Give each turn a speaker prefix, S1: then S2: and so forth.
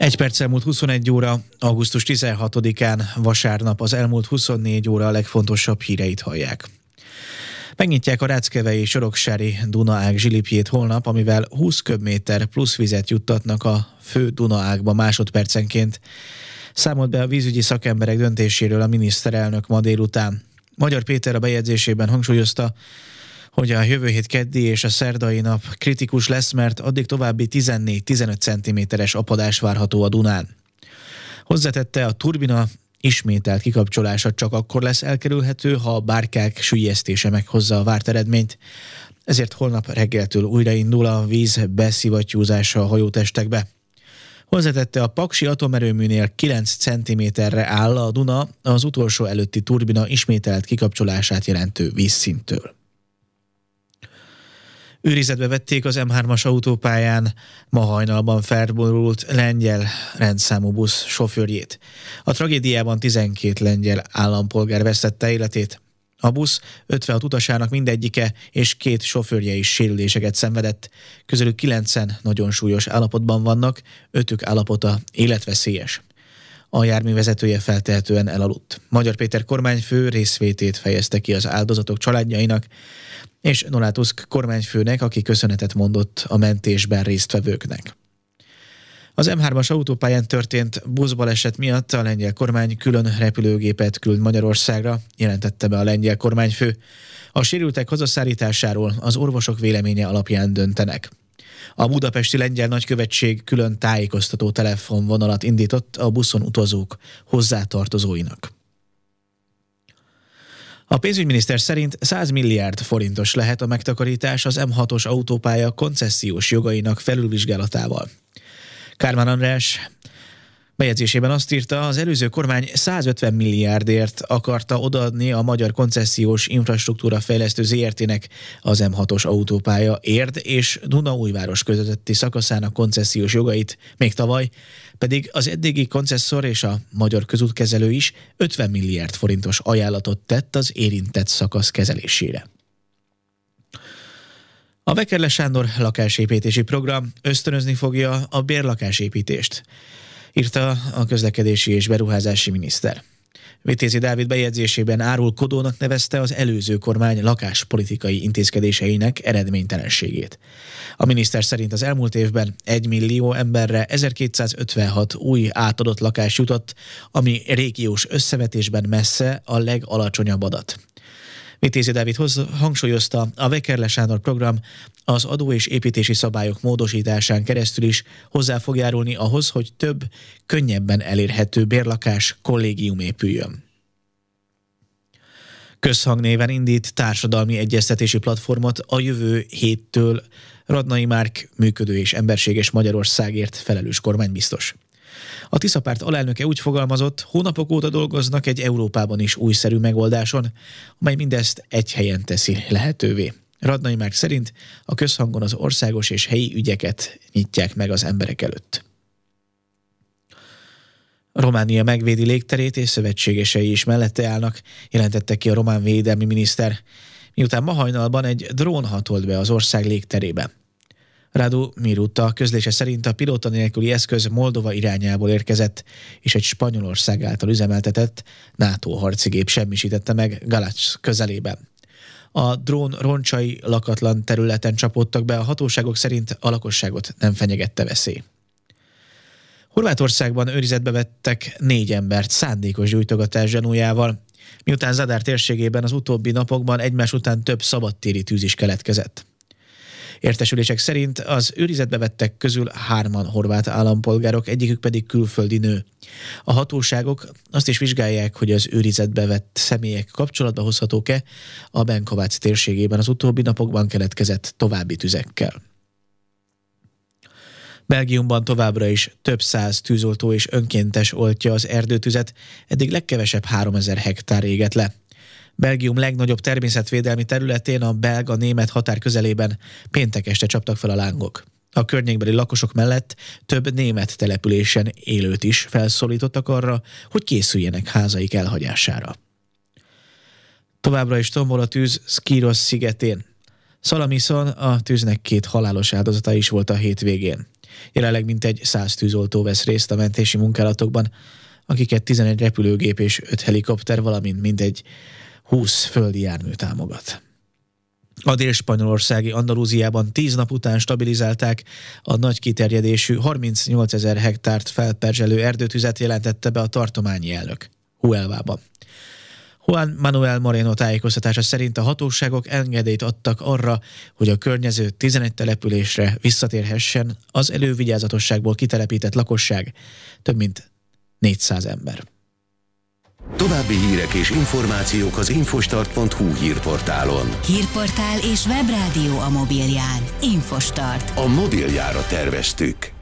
S1: Egy perccel múlt 21 óra, augusztus 16-án, vasárnap, az elmúlt 24 óra a legfontosabb híreit hallják. Megnyitják a Ráckevei Soroksári Dunaág zsilipjét holnap, amivel 20 köbméter plusz vizet juttatnak a fő Dunaágba másodpercenként. Számolt be a vízügyi szakemberek döntéséről a miniszterelnök ma délután. Magyar Péter a bejegyzésében hangsúlyozta, hogy a jövő hét keddi és a szerdai nap kritikus lesz, mert addig további 14-15 cm-es apadás várható a Dunán. Hozzátette, a turbina ismételt kikapcsolása csak akkor lesz elkerülhető, ha a bárkák süllyesztése meghozza a várt eredményt, ezért holnap reggeltől újraindul a víz beszivattyúzása a hajótestekbe. Hozzátette, a Paksi atomerőműnél 9 cm-re áll a Duna az utolsó előtti turbina ismételt kikapcsolását jelentő vízszinttől. Őrizetbe vették az M3-as autópályán ma hajnalban felborult lengyel rendszámú busz sofőrjét. A tragédiában 12 lengyel állampolgár vesztette életét. A busz 56 utasának mindegyike és 2 sofőrje is sérüléseket szenvedett. Közülük 9-en nagyon súlyos állapotban vannak, 5-ük állapota életveszélyes. A jármű vezetője feltehetően elaludt. Magyar Péter kormányfő részvétét fejezte ki az áldozatok családjainak, és Donald Tusk kormányfőnek, aki köszönetet mondott a mentésben résztvevőknek. Az M3-as autópályán történt buszbaleset miatt a lengyel kormány külön repülőgépet küld Magyarországra, jelentette be a lengyel kormányfő. A sérültek hazaszállításáról az orvosok véleménye alapján döntenek. A budapesti lengyel nagykövetség külön tájékoztató telefonvonalat indított a buszon utazók hozzátartozóinak. A pénzügyminiszter szerint 100 milliárd forintos lehet a megtakarítás az M6-os autópálya koncesziós jogainak felülvizsgálatával. Kármán András bejegyzésében azt írta, az előző kormány 150 milliárdért akarta odaadni a Magyar Koncesziós Infrastruktúra Fejlesztő ZRT-nek az M6-os autópálya Érd és Dunaújváros közötti szakaszának koncesziós jogait még tavaly, pedig az eddigi koncesszor és a Magyar Közútkezelő is 50 milliárd forintos ajánlatot tett az érintett szakasz kezelésére. A Vekerle Sándor lakásépítési program ösztönözni fogja a bérlakásépítést, írta a közlekedési és beruházási miniszter. Vitézi Dávid bejegyzésében árulkodónak nevezte az előző kormány lakáspolitikai intézkedéseinek eredménytelenségét. A miniszter szerint az elmúlt évben 1 millió emberre 1256 új átadott lakás jutott, ami régiós összevetésben messze a legalacsonyabb adat. Vitézi Dávid hangsúlyozta, a Vekerle Sándor program az adó és építési szabályok módosításán keresztül is hozzá fog járulni ahhoz, hogy több, könnyebben elérhető bérlakás kollégium épüljön. Közhang néven indít társadalmi egyeztetési platformot a jövő héttől Radnai Márk működő és emberséges Magyarországért felelős kormánybiztos. A Tisza Párt alelnöke úgy fogalmazott, hónapok óta dolgoznak egy Európában is újszerű megoldáson, amely mindezt egy helyen teszi lehetővé. Radnai Márk szerint a közhangon az országos és helyi ügyeket nyitják meg az emberek előtt. Románia megvédi légterét és szövetségesei is mellette állnak, jelentette ki a román védelmi miniszter, miután ma hajnalban egy drón hatolt be az ország légterébe. Radu Miruta közlése szerint a pilóta nélküli eszköz Moldova irányából érkezett, és egy Spanyolország által üzemeltetett NATO harcigép semmisítette meg Galac közelében. A drón roncsai lakatlan területen csapódtak be, a hatóságok szerint a lakosságot nem fenyegette veszély. Horvátországban őrizetbe vettek 4 embert szándékos gyújtogatás gyanújával, miután Zadar térségében az utóbbi napokban egymás után több szabadtéri tűz is keletkezett. Értesülések szerint az őrizetbe vettek közül 3 horvát állampolgárok, egyikük pedig külföldi nő. A hatóságok azt is vizsgálják, hogy az őrizetbe vett személyek kapcsolatba hozhatók-e a Benkovac térségében az utóbbi napokban keletkezett további tüzekkel. Belgiumban továbbra is több 100 tűzoltó és önkéntes oltja az erdőtüzet, eddig legkevesebb 3000 hektár égett le. Belgium legnagyobb természetvédelmi területén, a belga-német határ közelében péntek este csaptak fel a lángok. A környékbeli lakosok mellett több német településen élőt is felszólítottak arra, hogy készüljenek házaik elhagyására. Továbbra is tombol a tűz Skiros szigetén. Salamiszon a tűznek 2 halálos áldozata is volt a hétvégén. Jelenleg mintegy 100 tűzoltó vesz részt a mentési munkálatokban, akiket 11 repülőgép és 5 helikopter, valamint mintegy 20 földi jármű támogat. A dél-spanyolországi Andalúziában 10 nap után stabilizálták a nagy kiterjedésű 38 000 hektárt felperzselő erdőtüzet, jelentette be a tartományi elnök Huelvában. Juan Manuel Moreno tájékoztatása szerint a hatóságok engedélyt adtak arra, hogy a környező 11 településre visszatérhessen az elővigyázatosságból kitelepített lakosság, több mint 400 ember.
S2: További hírek és információk az infostart.hu hírportálon.
S3: Hírportál és webrádió a mobilján. Infostart.
S2: A mobiljára terveztük.